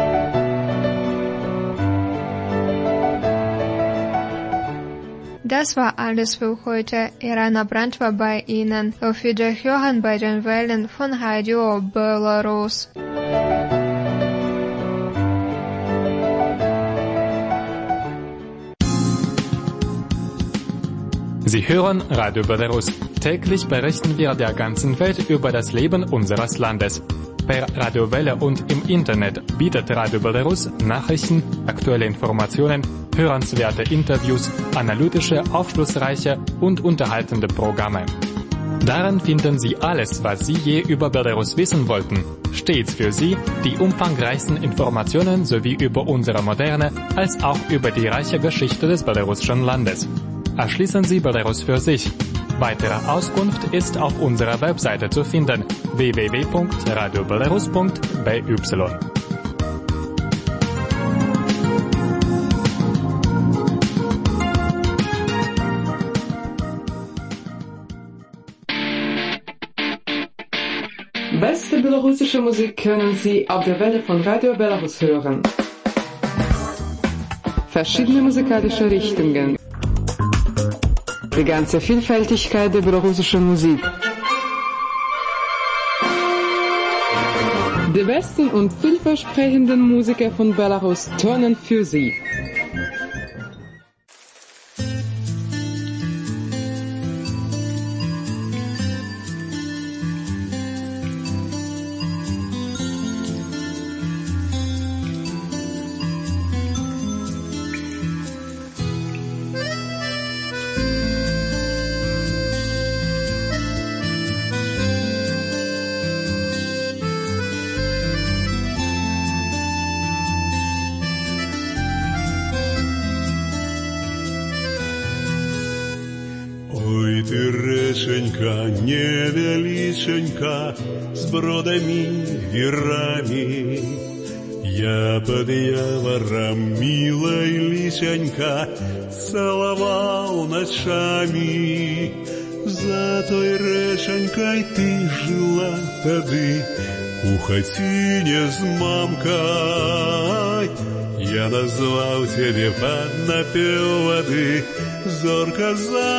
Das war alles für heute. Irana Brandt war bei Ihnen. Auf Wiederhören bei den Wellen von Radio Belarus. Sie hören Radio Belarus. Täglich berichten wir der ganzen Welt über das Leben unseres Landes. Per Radiowelle und im Internet bietet Radio Belarus Nachrichten, aktuelle Informationen, hörenswerte Interviews, analytische, aufschlussreiche und unterhaltende Programme. Darin finden Sie alles, was Sie je über Belarus wissen wollten. Stets für Sie die umfangreichsten Informationen sowie über unsere moderne als auch über die reiche Geschichte des belarussischen Landes. Erschließen Sie Belarus für sich. Weitere Auskunft ist auf unserer Webseite zu finden: w w w punkt radio belarus punkt b y. Beste belarussische Musik können Sie auf der Welle von Radio Belarus hören. Verschiedene musikalische Richtungen. Die ganze Vielfältigkeit der belarussischen Musik. Die besten und vielversprechenden Musiker von Belarus turnen für Sie. реченька невеличенька с бродами вирами. Я под явором милой личенька целовал ночами. За той реченькой ты жила тады у хатине с мамкой. Я назвал тебе под напев воды зорка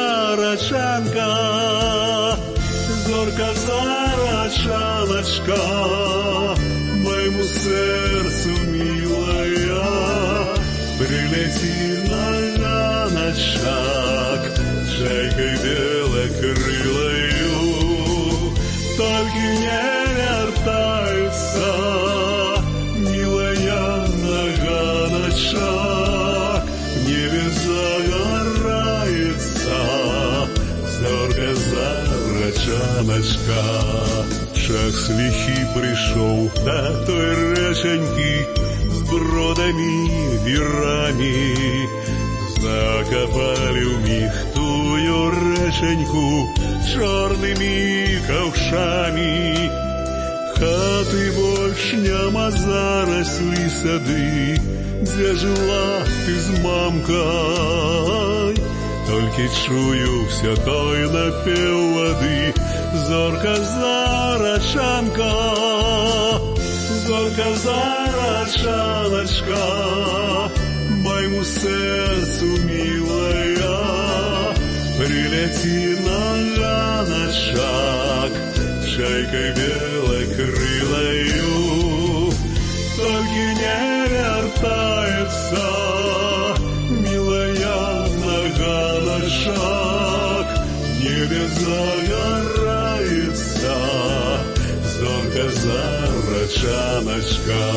зарачанка. Зорка зарачаночка, моему сердцу милая, прилети на ганочек чайкой белокрылою. Только не вертаются, милая, на ганочек, в небе загорается зорка зарачаночка. Шах с лихи пришел до той реченьки с бродами вирами. Закопали в них тую реченьку черными ковшами. Хаты больше няма, заросли сады, где жила ты с мамкой. Только чую все той напев воды зорка зарачанка. Зорка зарачаночка, моему сердцу милая, прилети на ганочек чайкой белокрылою. Только не вертается, милая, на ганочек, в небе загорается зорка зарачаночка.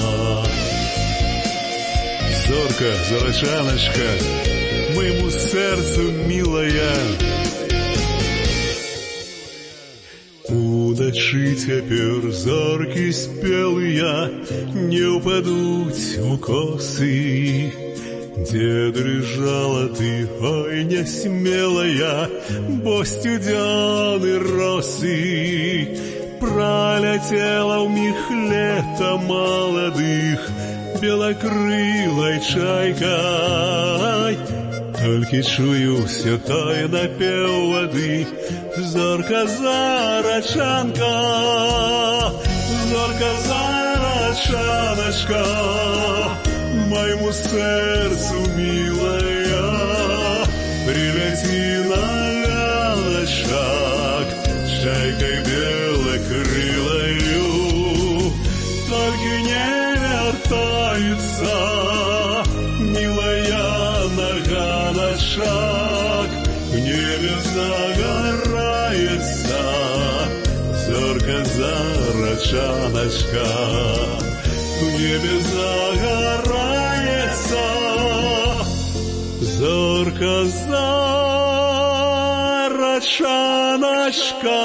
Зорка зарачаночка, моему сердцу милая. У ночи теперь зорки спелые не упадут в косы. Где дрожала ты, ой, не смелая, бо студены росы. Пролетела в них лето молодых белокрылой чайкой. Только чую все той напев воды зорка зарачанка. Зорка зарачаночка, моему сердцу милая, прилети на ганочек чайкой белокрылою. Только не вертается, милая, на ганочек, в небе загорается зорка зарачаночка. В небе загорается зорка зарачаночка.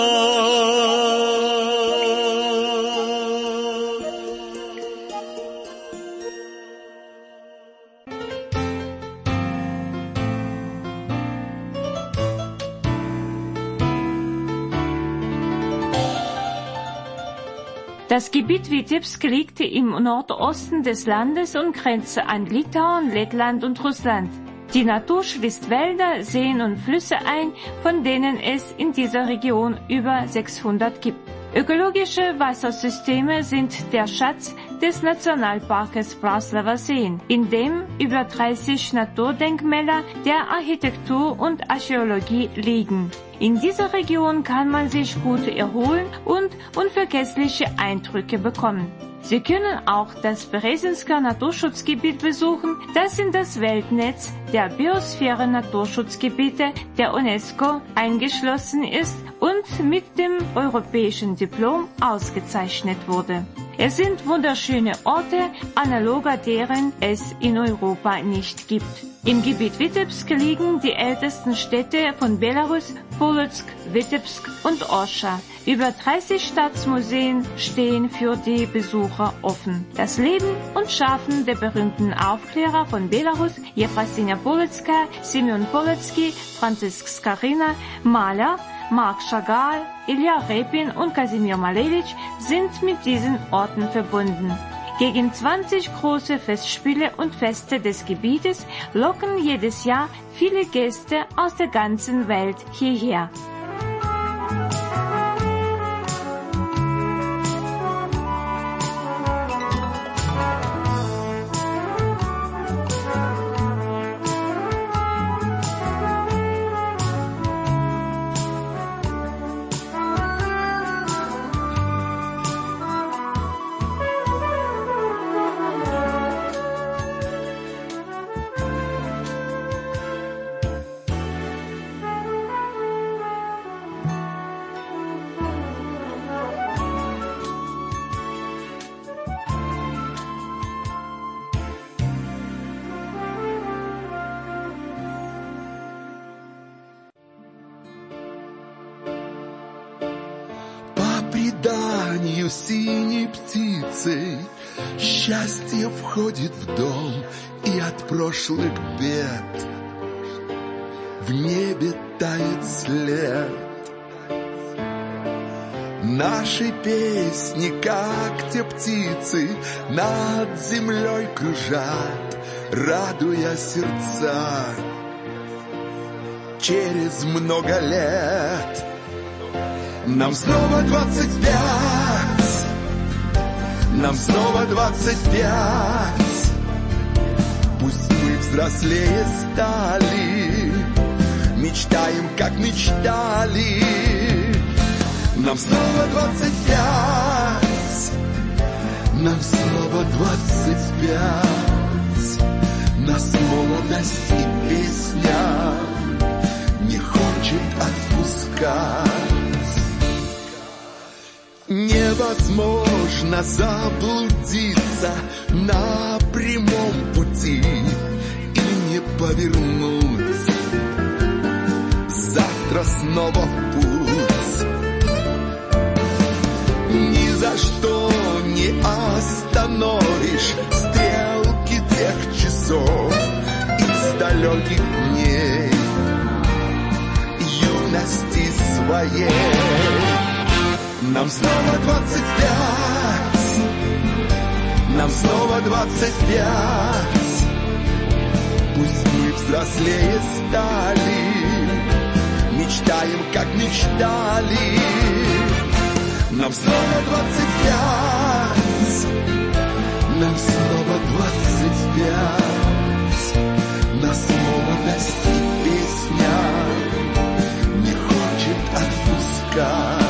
Das Gebiet Witebsk liegt im Nordosten des Landes und grenzt an Litauen, Lettland und Russland. Die Natur schließt Wälder, Seen und Flüsse ein, von denen es in dieser Region über sechshundert gibt. Ökologische Wassersysteme sind der Schatz des Nationalparkes Praslava Seen, in dem über dreißig Naturdenkmäler der Architektur und Archäologie liegen. In dieser Region kann man sich gut erholen und unvergessliche Eindrücke bekommen. Sie können auch das Berezinsker Naturschutzgebiet besuchen, das in das Weltnetz der Biosphäre-Naturschutzgebiete der UNESCO eingeschlossen ist und mit dem europäischen Diplom ausgezeichnet wurde. Es sind wunderschöne Orte, analoger deren es in Europa nicht gibt. Im Gebiet Witebsk liegen die ältesten Städte von Belarus, Polotsk, Witebsk und Orscha. Über dreißig Staatsmuseen stehen für die Besucher offen. Das Leben und Schaffen der berühmten Aufklärer von Belarus, Jefrosinia Polotskaya, Simeon Polotski, Franzisk Skarina, Maler, Marc Chagall, Ilya Repin und Kasimir Malevich sind mit diesen Orten verbunden. Gegen zwanzig große Festspiele und Feste des Gebietes locken jedes Jahr viele Gäste aus der ganzen Welt hierher. преданию синей птицей счастье входит в дом, и от прошлых бед в небе тает след. Наши песни, как те птицы, над землей кружат, радуя сердца. Через много лет нам снова двадцать пять, нам снова двадцать пять. Пусть мы взрослее стали, мечтаем, как мечтали. Нам снова двадцать пять, нам снова двадцать пять. Нас молодость и песня не хочет отпускать. Невозможно заблудиться на прямом пути и не повернуть. Завтра снова в путь. Ни за что не остановишь стрелки тех часов из далеких дней юности своей. Нам снова двадцать пять, нам снова двадцать пять. Пусть мы взрослее стали, мечтаем, как мечтали. Нам снова двадцать пять, нам снова двадцать пять. Нас молодость и песня не хочет отпускать.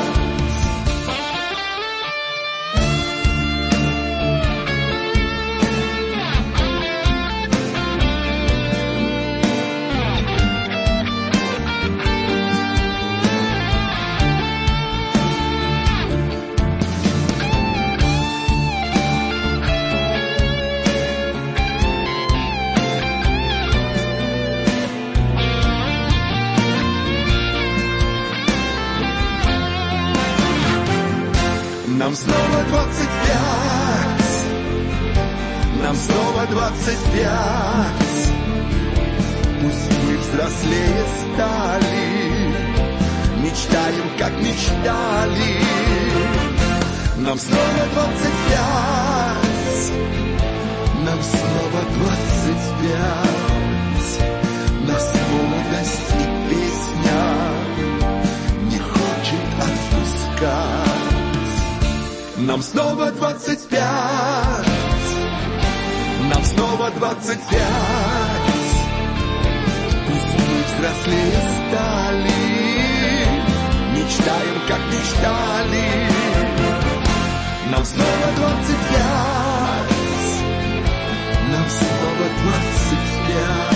Нам снова двадцать пять, нам снова двадцать пять. Пусть мы взрослее стали, мечтаем, как мечтали. Нам снова двадцать пять, нам снова двадцать пять. Нас молодость и песня не хочет отпускать. Нам снова двадцать пять, нам снова двадцать пять. Пусть мы взрослее стали, мечтаем, как мечтали. Нам снова двадцать пять, нам снова двадцать пять.